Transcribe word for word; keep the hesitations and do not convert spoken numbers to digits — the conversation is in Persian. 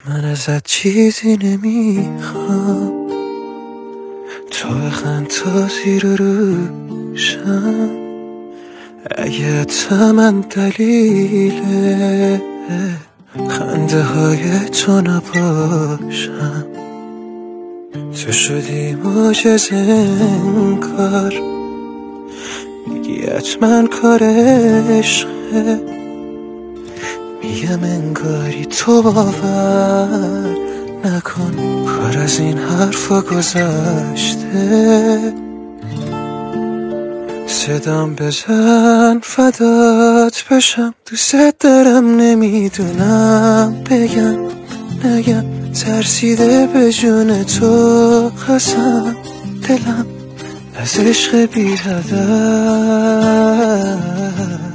من ازت چیزی نمیخوام، تو بخند تا زیر روشم. اگه من دلیله خنده های تو نباشم، تو شدی معجزه انگار، میگی حتما کار عشقه، میگم انگاری تو باور نکن، کار از این حرفا گذشته. صدام بزن فدات بشم، دوست دارم نمیدونم بگم نگم، ترسیده به جون تو قسم دلم از عشق بی هدف.